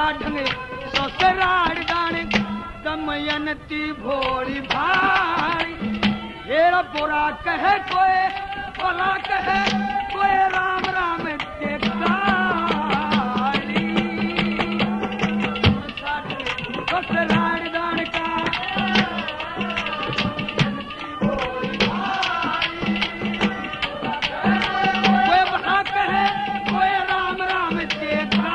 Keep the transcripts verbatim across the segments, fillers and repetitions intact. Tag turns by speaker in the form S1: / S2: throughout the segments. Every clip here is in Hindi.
S1: ढंगे ससुराल दाने दमयंती भोली भाई हेरा बुरा कहे कोई भला कहे कोई राम राम देखा ससुराल दान का कोई भला कहे कोई राम राम देखा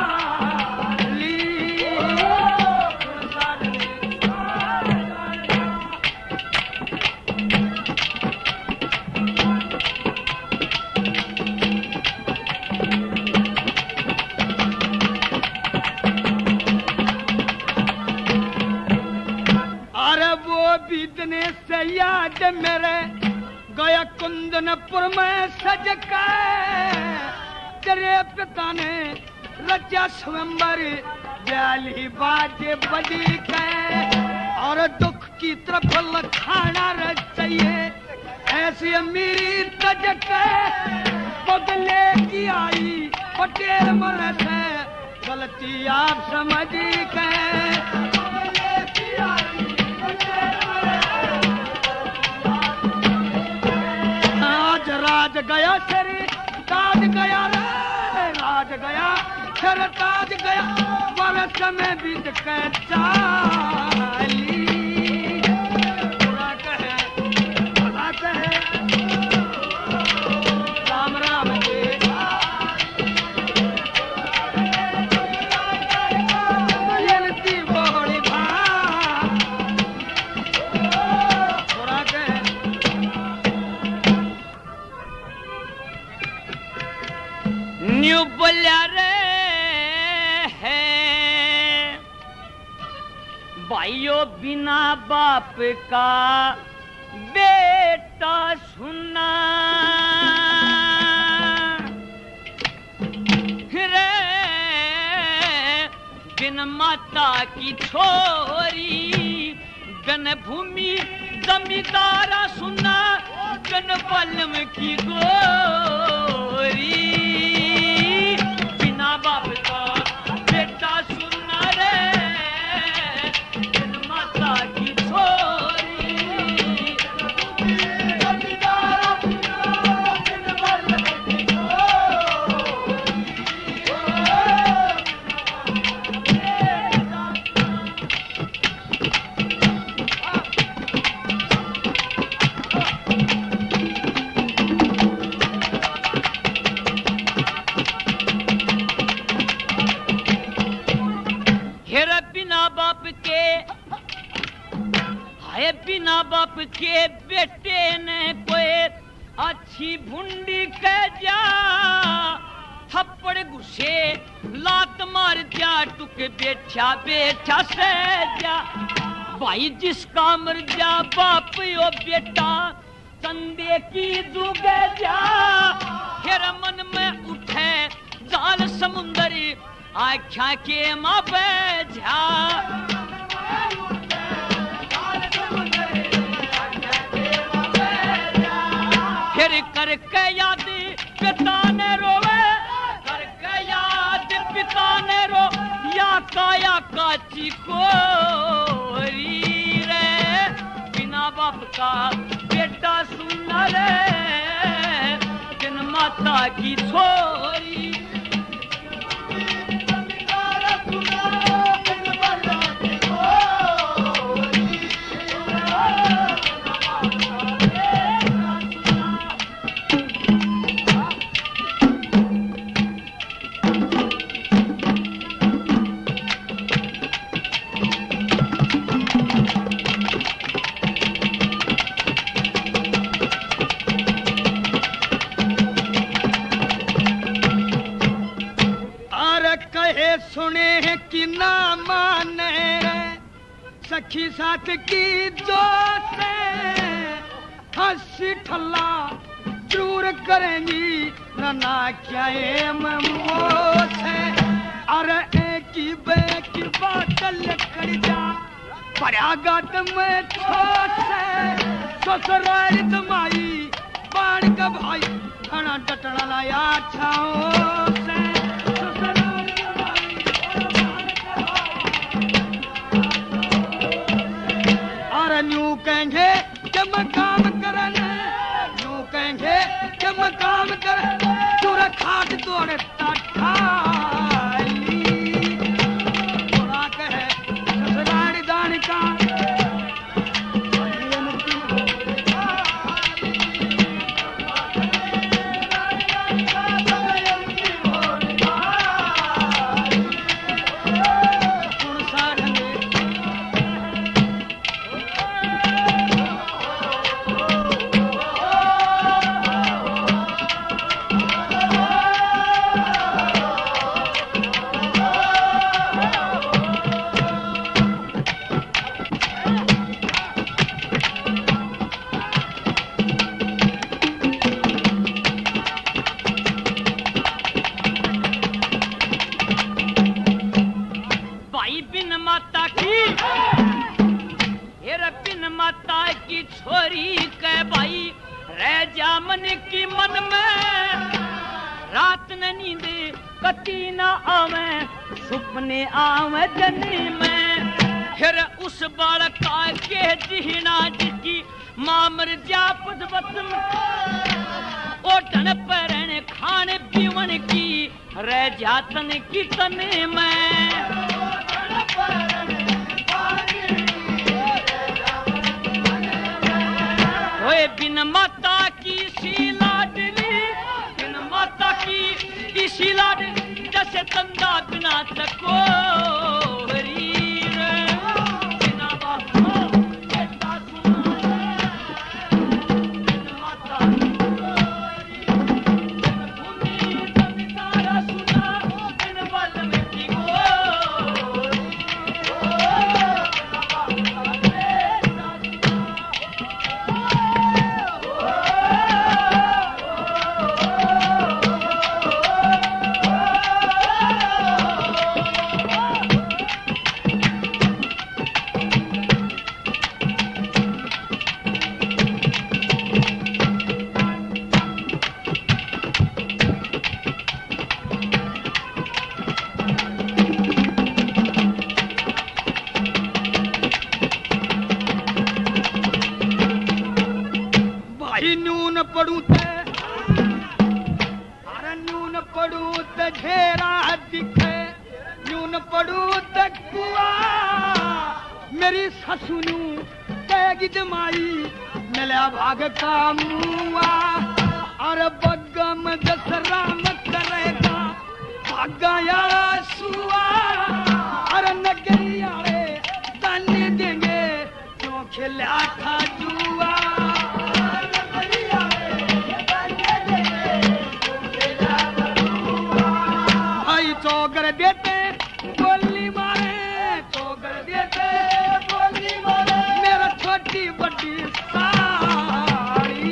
S1: बीतने से याद मेरे गया कुंदनपुर में सज के तेरे पिता ने रचा स्वयंवर ब्याली बाजे बजी के और दुख की तरफ लखाना रचिए ऐसी अमीरी तज के बदले की आई पटेल मर से गलती आप समझ के राज गया शरी ताज गया रे राज गया शर ताज गया वर्ष में बीत के चाली बुरा कहे भला कहे राम राम के दमयंती भोली भाई बुरा कहे न्यू बोलिया रे है भाइयों बिना बाप का बेटा सुना रे बिन माता की छोरी बिन भूमि जमींदारा सुना बिन बलम की गोरी बाप का बेटा सुनना रे बिन माता की छोरी बिना बाप के बेटे ने कोई अच्छी भुंडी कह जा थप्पड़ घुसे लात मार जा टुक बेटा बेटा से जा भाई जिसका मर जा बाप यो बेटा संदे की दुगे जा फिर मन में उठे जाल समुंदरी आख्या के माँ पे जा फिर करके याद पिता ने रोवे करके याद पिता ने रो या काया काची कोरी रे बिना बाप का बेटा सुन रे बिन माता की छोरी सुने हैं कि ना माने सखी साथ की दोस्त हंसी ठल्ला जरूर करेंगी ना क्या मोस है अरे एक ही बैक बात लकड़ जा परागत में ठोस है ससुराल तुम्हारी बाण का भाई घना डटना लाया छाओ से ससुराल तुम्हारी
S2: के मकाम कर तूर खाट तोड़ ताली थोड़ा कहे ससुराल दान का
S1: छोरी के भाई रह जा मन की मन में रात न नींद कती न आवे सुपने आवे जनी में फिर उस बालका के जीना जिसकी मां मर जा पदवत में ओटन परन खाने पीवन की रह जा तन की तने में ओए बिन माता की सी लाडली बिन माता की सी लाडली जैसे तंदा बिना तको बिना बापा बेटा सुना बिन माता भूमि जमींदारा सुना बिन बल में की गो पड़ू ते अरे न्यून पड़ू ते घेरा दिखे न्यून पड़ू ते कुआ मेरी ससु नू तेगी जमाई मिला भाग का मुआ अरे बगम दसरा मत करेगा भागा या सुआ अरे नगरी आले दानी देंगे क्यों खिला था जुआ चौगर देते बोली मारे चौगर देते बोली मारे मेरा छोटी बड़ी साड़ी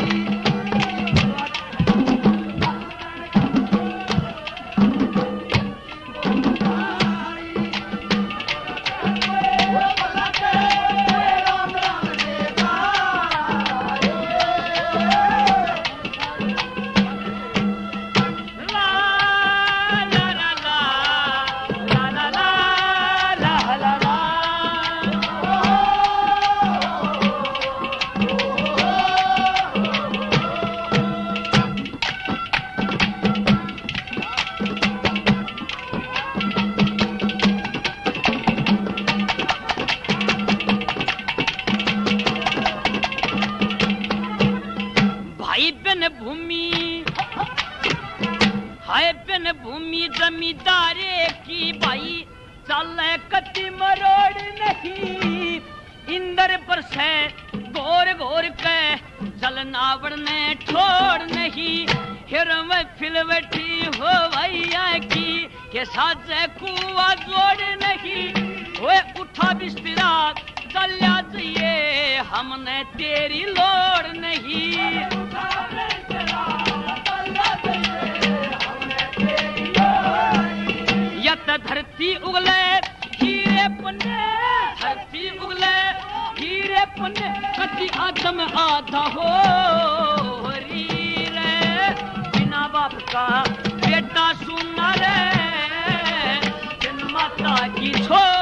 S1: भूमि जमींदारे की भाई चल कति मरोड़ नहीं इंदर पर से घोर घोर के चल नावड़ ने छोड़ नहीं हिर में फिल बैठी हो भैया की के साथ कुआ जोड़ नहीं वो उठा बिस्तरा चलिया चाहिए हमने तेरी लोड़ नहीं धरती उगले हीरे पुण्य धरती उगले हीरे पुण्य कति आदम आधा हो रे बिना बाप का बेटा सुना रे बिन माता की छोड़